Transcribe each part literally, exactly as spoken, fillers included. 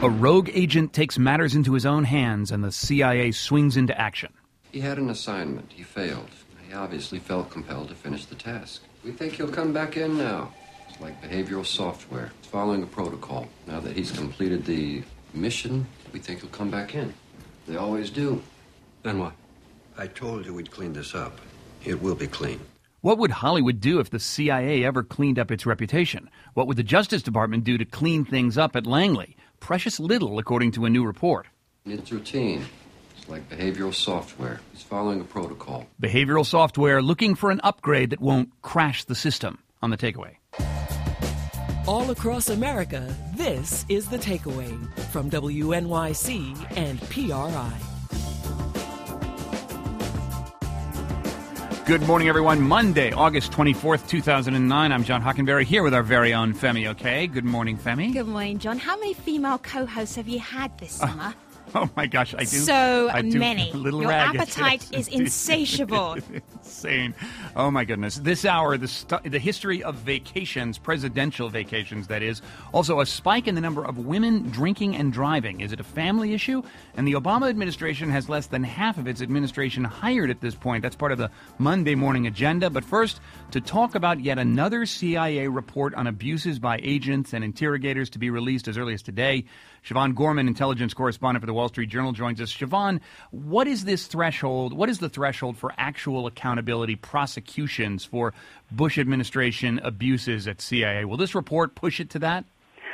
A rogue agent takes matters into his own hands and the C I A swings into action. He had an assignment. He failed. He obviously felt compelled to finish the task. We think he'll come back in now. It's like behavioral software. It's following a protocol. Now that he's completed the mission, we think he'll come back in. They always do. Then what? I told you we'd clean this up. It will be clean. What would Hollywood do if the C I A ever cleaned up its reputation? What would the Justice Department do to clean things up at Langley? Precious little, according to a new report. It's routine. It's like behavioral software. It's following a protocol. Behavioral software looking for an upgrade that won't crash the system. On The Takeaway. All across America, this is The Takeaway from W N Y C and P R I. Good morning, everyone. Monday, August twenty-fourth, two thousand nine. I'm John Hockenberry here with our very own Femi Okay. Good morning, Femi. Good morning, John. How many female co-hosts have you had this summer? Uh, oh, my gosh. I do. So I do many. Little Your ragged. appetite Yes, is insatiable. Insane. Oh, my goodness. This hour, the, st- the history of vacations, presidential vacations, that is. Also, a spike in the number of women drinking and driving. Is it a family issue? And the Obama administration has less than half of its administration hired at this point. That's part of the Monday morning agenda. But first, to talk about yet another C I A report on abuses by agents and interrogators to be released as early as today, Siobhan Gorman, intelligence correspondent for the Wall Street Journal, joins us. Siobhan, what is this threshold? What is the threshold for actual accountability prosecutions for Bush administration abuses at C I A? Will this report push it to that?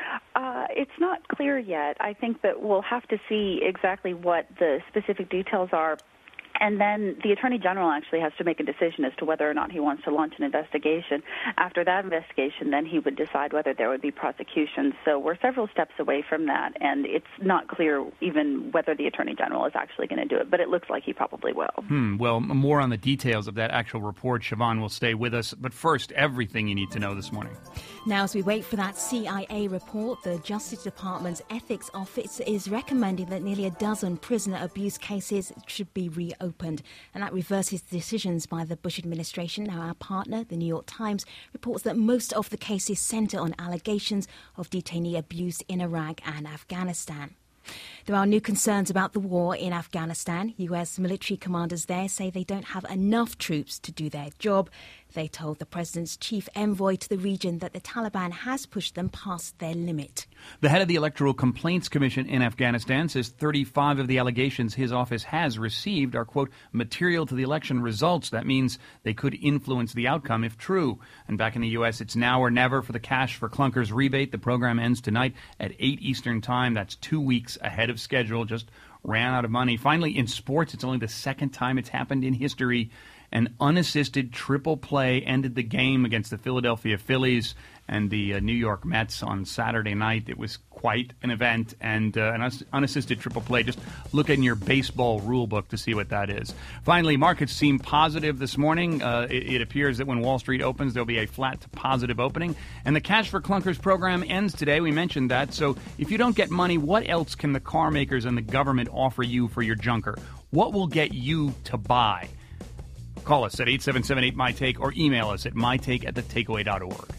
Uh, it's not clear yet. I think that we'll have to see exactly what the specific details are. And then the Attorney General actually has to make a decision as to whether or not he wants to launch an investigation. After that investigation, then he would decide whether there would be prosecution. So we're several steps away from that, and it's not clear even whether the Attorney General is actually going to do it, but it looks like he probably will. Hmm. Well, more on the details of that actual report. Siobhan will stay with us. But first, everything you need to know this morning. Now, as we wait for that C I A report, the Justice Department's Ethics Office is recommending that nearly a dozen prisoner abuse cases should be reopened. And that reverses decisions by the Bush administration. Now, our partner, the New York Times, reports that most of the cases centre on allegations of detainee abuse in Iraq and Afghanistan. There are new concerns about the war in Afghanistan. U S military commanders there say they don't have enough troops to do their job. They told the president's chief envoy to the region that the Taliban has pushed them past their limit. The head of the Electoral Complaints Commission in Afghanistan says thirty-five of the allegations his office has received are, quote, material to the election results. That means they could influence the outcome if true. And back in the U S, it's now or never for the Cash for Clunkers rebate. The program ends tonight at eight Eastern time. That's two weeks ahead of schedule. Just ran out of money. Finally, in sports, it's only the second time it's happened in history. An unassisted triple play ended the game against the Philadelphia Phillies and the uh, New York Mets on Saturday night. It was quite an event, and uh, an us- unassisted triple play. Just look in your baseball rule book to see what that is. Finally, markets seem positive this morning. Uh, it, it appears that when Wall Street opens, there'll be a flat to positive opening. And the Cash for Clunkers program ends today. We mentioned that. So if you don't get money, what else can the car makers and the government offer you for your junker? What will get you to buy? Call us at eight seven seven eight M Y Take or email us at my take at the takeaway dot org.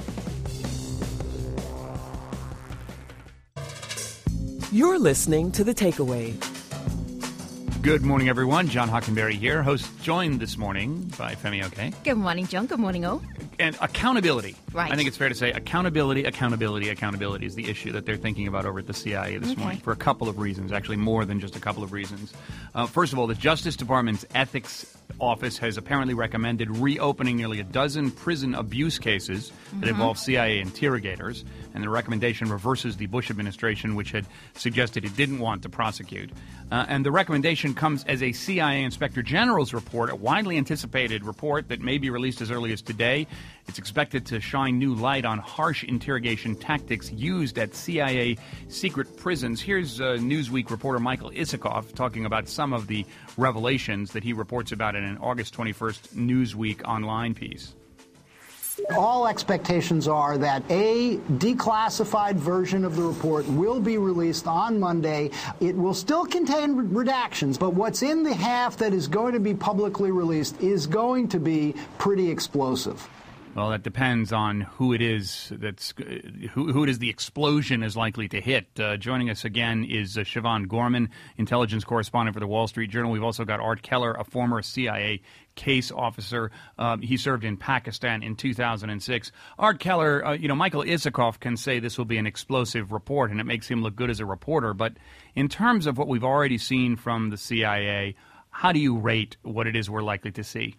You're listening to The Takeaway. Good morning, everyone. John Hockenberry here, host joined this morning by Femi Okay. Good morning, John. Good morning, all. And accountability. Right. I think it's fair to say accountability, accountability, accountability is the issue that they're thinking about over at the C I A this okay. morning for a couple of reasons, actually more than just a couple of reasons. Uh, first of all, the Justice Department's Ethics Office has apparently recommended reopening nearly a dozen prison abuse cases that Mm-hmm. involve C I A interrogators, and the recommendation reverses the Bush administration, which had suggested it didn't want to prosecute. Uh, and the recommendation comes as a C I A Inspector General's report, a widely anticipated report that may be released as early as today. It's expected to shine new light on harsh interrogation tactics used at C I A secret prisons. Here's uh, Newsweek reporter Michael Isikoff talking about some of the revelations that he reports about in an August twenty-first Newsweek online piece. All expectations are that a declassified version of the report will be released on Monday. It will still contain redactions, but what's in the half that is going to be publicly released is going to be pretty explosive. Well, that depends on who it is that's who, who it is the explosion is likely to hit. Uh, joining us again is uh, Siobhan Gorman, intelligence correspondent for the Wall Street Journal. We've also got Art Keller, a former C I A case officer. Um, he served in Pakistan in two thousand six. Art Keller, uh, you know, Michael Isikoff can say this will be an explosive report, and it makes him look good as a reporter. But in terms of what we've already seen from the C I A, how do you rate what it is we're likely to see?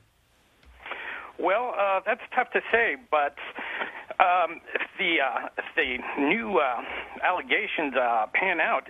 Well, uh, that's tough to say, but um, if the uh, if the new uh, allegations uh, pan out,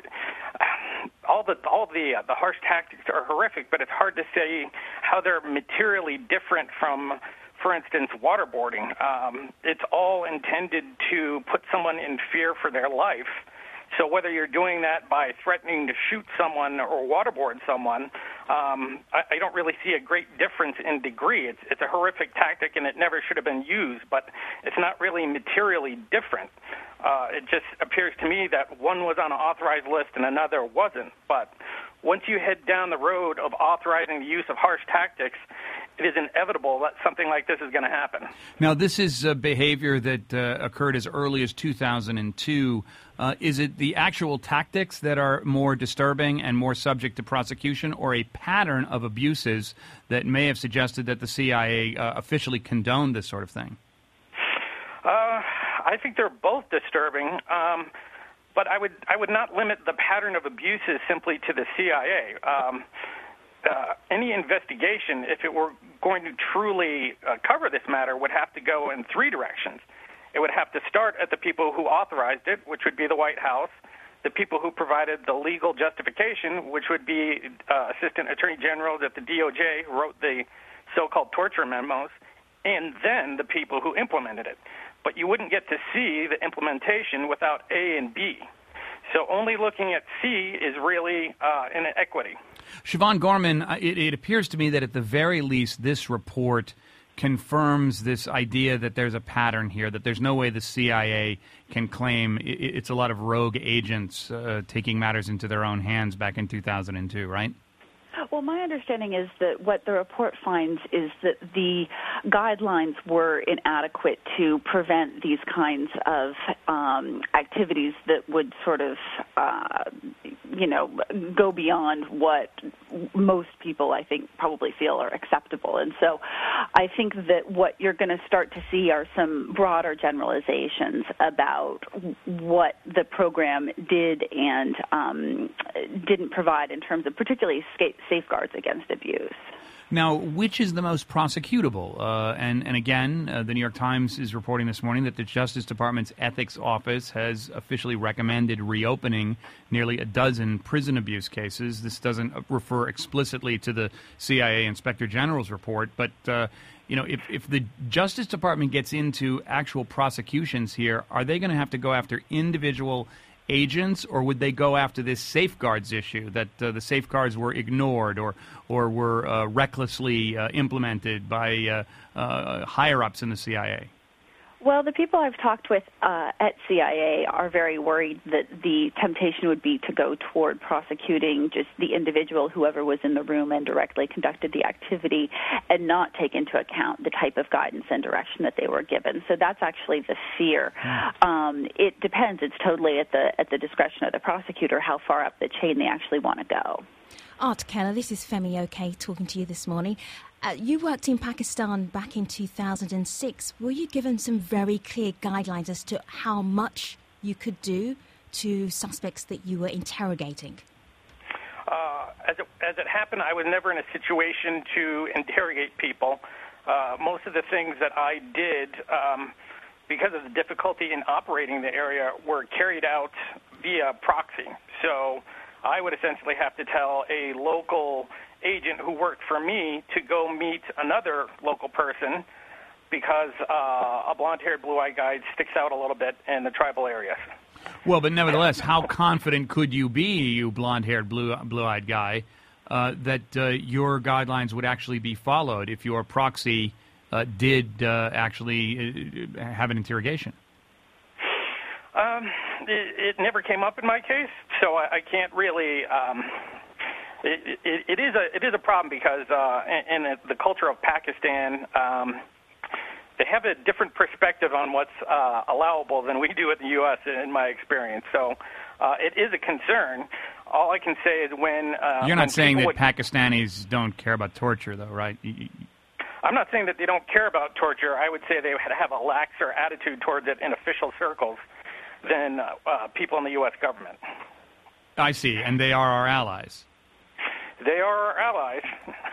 all the all the uh, the harsh tactics are horrific. But it's hard to say how they're materially different from, for instance, waterboarding. Um, it's all intended to put someone in fear for their life. So whether you're doing that by threatening to shoot someone or waterboard someone, um, I, I don't really see a great difference in degree. It's, it's a horrific tactic, and it never should have been used, but it's not really materially different. Uh, it just appears to me that one was on an authorized list and another wasn't. But once you head down the road of authorizing the use of harsh tactics, it is inevitable that something like this is going to happen. Now, this is uh, behavior that uh, occurred as early as two thousand two. Uh, is it the actual tactics that are more disturbing and more subject to prosecution, or a pattern of abuses that may have suggested that the C I A uh, officially condoned this sort of thing? Uh, I think they're both disturbing. Um, But I would I would not limit the pattern of abuses simply to the C I A. Um, uh, any investigation, if it were going to truly uh, cover this matter, would have to go in three directions. It would have to start at the people who authorized it, which would be the White House, the people who provided the legal justification, which would be uh, Assistant Attorney Generals at the D O J who wrote the so-called torture memos, and then the people who implemented it. But you wouldn't get to see the implementation without A and B. So only looking at C is really uh, inequity. Siobhan Gorman, it, it appears to me that at the very least this report confirms this idea that there's a pattern here, that there's no way the C I A can claim it, it's a lot of rogue agents uh, taking matters into their own hands back in two thousand two, right? Well, my understanding is that what the report finds is that the guidelines were inadequate to prevent these kinds of um, activities that would sort of, uh, you know, go beyond what most people, I think, probably feel are acceptable. And so I think that what you're going to start to see are some broader generalizations about what the program did and um, didn't provide in terms of particularly safeguards against abuse. Now, which is the most prosecutable? Uh, and, and again, uh, the New York Times is reporting this morning that the Justice Department's Ethics Office has officially recommended reopening nearly a dozen prison abuse cases. This doesn't refer explicitly to the C I A Inspector General's report, but uh, you know, if, if the Justice Department gets into actual prosecutions here, are they going to have to go after individual agents, or would they go after this safeguards issue, that uh, the safeguards were ignored or or were uh, recklessly uh, implemented by uh, uh, higher-ups in the C I A? Well, the people I've talked with uh, at C I A are very worried that the temptation would be to go toward prosecuting just the individual, whoever was in the room and directly conducted the activity, and not take into account the type of guidance and direction that they were given. So that's actually the fear. Mm. Um, it depends. It's totally at the at the discretion of the prosecutor how far up the chain they actually want to go. Art Keller, this is Femi Oke talking to you this morning. Uh, you worked in Pakistan back in two thousand six. Were you given some very clear guidelines as to how much you could do to suspects that you were interrogating? Uh, as, it, as it happened, I was never in a situation to interrogate people. Uh, most of the things that I did, um, because of the difficulty in operating the area, were carried out via proxy. So I would essentially have to tell a local agent who worked for me to go meet another local person because uh, a blonde-haired, blue-eyed guy sticks out a little bit in the tribal areas. Well, but nevertheless, how confident could you be, you blonde-haired, blue, blue-eyed guy, uh, that uh, your guidelines would actually be followed if your proxy uh, did uh, actually uh, have an interrogation? Um, it, it never came up in my case, so I, I can't really... Um, It, it, it is a it is a problem because uh, in, in the culture of Pakistan, um, they have a different perspective on what's uh, allowable than we do in the U S in my experience. So uh, it is a concern. All I can say is when... Uh, You're not when saying that would, Pakistanis don't care about torture, though, right? I'm not saying that they don't care about torture. I would say they have a laxer attitude towards it in official circles than uh, uh, people in the U S government. I see, and they are our allies. They are our allies.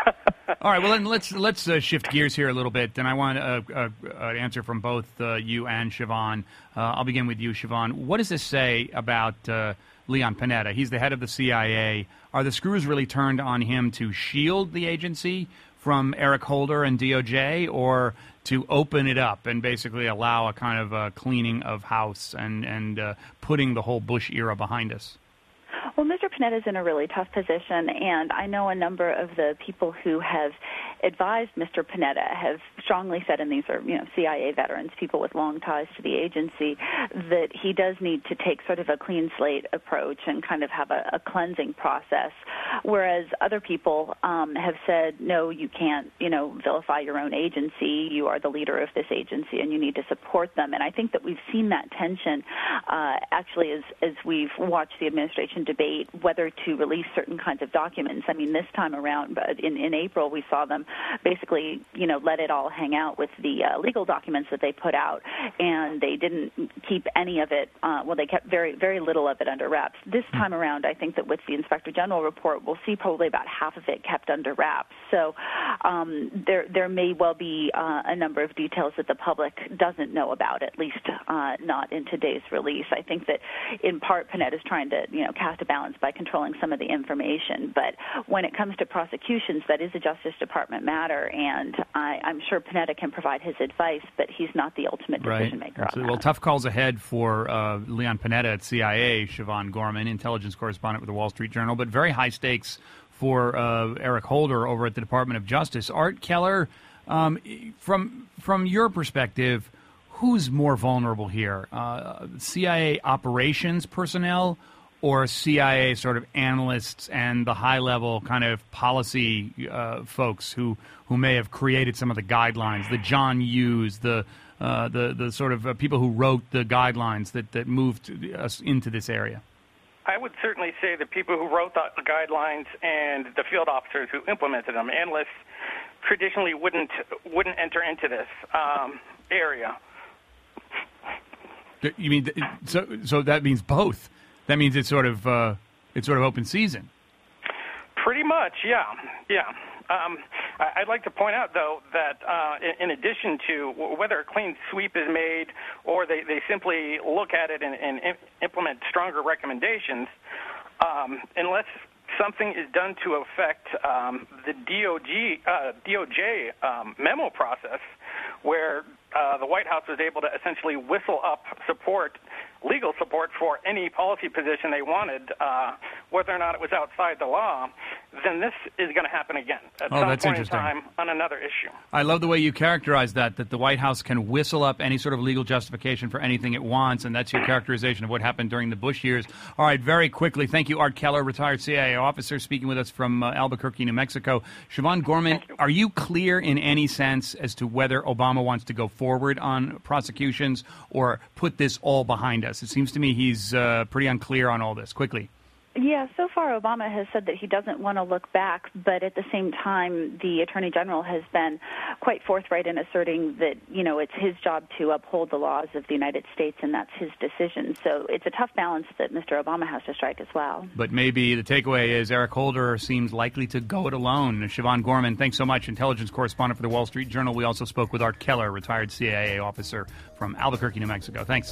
All right, well, then let's let's uh, shift gears here a little bit, and I want uh, uh, an answer from both uh, you and Siobhan. Uh, I'll begin with you, Siobhan. What does this say about uh, Leon Panetta? He's the head of the C I A. Are the screws really turned on him to shield the agency from Eric Holder and D O J, or to open it up and basically allow a kind of uh, cleaning of house and, and uh, putting the whole Bush era behind us? Well, Mister Panetta's in a really tough position, and I know a number of the people who have advised Mister Panetta have strongly said, and these are, you know, C I A veterans, people with long ties to the agency, that he does need to take sort of a clean slate approach and kind of have a, a cleansing process, whereas other people um, have said, no, you can't, you know, vilify your own agency. You are the leader of this agency, and you need to support them. And I think that we've seen that tension uh, actually as, as we've watched the administration debate whether to release certain kinds of documents. I mean, this time around, but in, in April, we saw them basically, you know, let it all hang out with the uh, legal documents that they put out, and they didn't keep any of it, uh, well, they kept very, very little of it under wraps. This time around, I think that with the Inspector General report, we'll see probably about half of it kept under wraps. So um, there, there may well be uh, a number of details that the public doesn't know about, at least uh, not in today's release. I think that in part Panetta is trying to, you know, cast a balance by controlling some of the information, but when it comes to prosecutions, that is a Justice Department matter, and I, I'm sure Panetta can provide his advice, but he's not the ultimate decision maker right. on Well, that. tough calls ahead for uh, Leon Panetta at C I A, Siobhan Gorman, intelligence correspondent with the Wall Street Journal, but very high stakes for uh, Eric Holder over at the Department of Justice. Art Keller, um, from from your perspective, who's more vulnerable here? Uh, C I A operations personnel or C I A sort of analysts and the high-level kind of policy uh, folks who, who may have created some of the guidelines, the John Hughes, the uh, the the sort of uh, people who wrote the guidelines that, that moved us into this area? I would certainly say the people who wrote the guidelines and the field officers who implemented them. Analysts traditionally wouldn't wouldn't enter into this um, area. You mean so? So that means both. That means it's sort of uh, it's sort of open season. Pretty much, yeah, yeah. Um, I'd like to point out, though, that uh, in, in addition to whether a clean sweep is made or they, they simply look at it and, and implement stronger recommendations, um, unless something is done to affect um, the D O G, uh, D O J um, memo process, where uh, the White House was able to essentially whistle up support, legal support for any policy position they wanted, uh, whether or not it was outside the law, then this is going to happen again at oh, some that's point in interesting. time on another issue. I love the way you characterize that, that the White House can whistle up any sort of legal justification for anything it wants, and that's your characterization of what happened during the Bush years. All right, very quickly, thank you, Art Keller, retired C I A officer, speaking with us from uh, Albuquerque, New Mexico. Siobhan Gorman, you. Are you clear in any sense as to whether Obama wants to go forward on prosecutions or put this all behind us? It seems to me he's uh, pretty unclear on all this. Quickly. Yeah, so far Obama has said that he doesn't want to look back, but at the same time, the Attorney General has been quite forthright in asserting that, you know, it's his job to uphold the laws of the United States, and that's his decision. So it's a tough balance that Mister Obama has to strike as well. But maybe the takeaway is Eric Holder seems likely to go it alone. Siobhan Gorman, thanks so much, intelligence correspondent for the Wall Street Journal. We also spoke with Art Keller, retired C I A officer from Albuquerque, New Mexico. Thanks.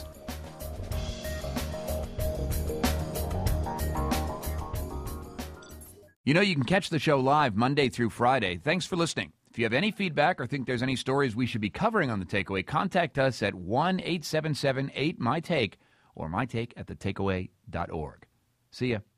You know, you can catch the show live Monday through Friday. Thanks for listening. If you have any feedback or think there's any stories we should be covering on The Takeaway, contact us at one eight seven seven eight M Y Take or my take at the takeaway dot org. See ya.